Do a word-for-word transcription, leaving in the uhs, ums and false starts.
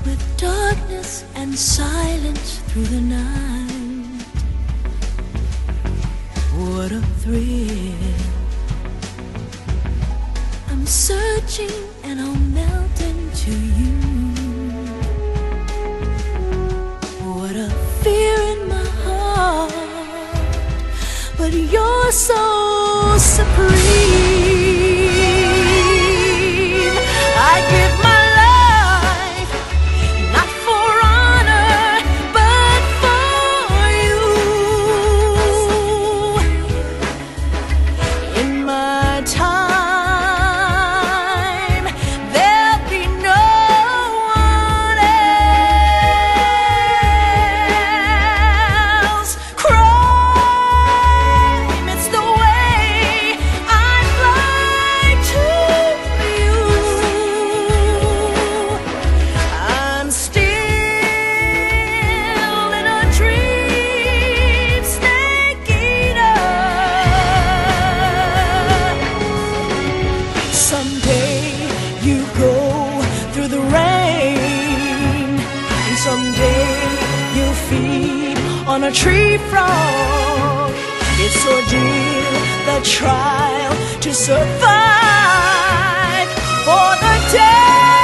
with darkness and silence through the night. What a thrill. I'm searching and I'll melt into you. What a fear in my heart, but you're so supreme. I give my life, not for honor, but for you. In my time, there'll be no one else. Crime, it's the way I fly to you. I'm still in a dream, snake eater. Someday you go through the rain, and someday you'll feed on a tree frog. It's ordeal, the trial to survive for the day.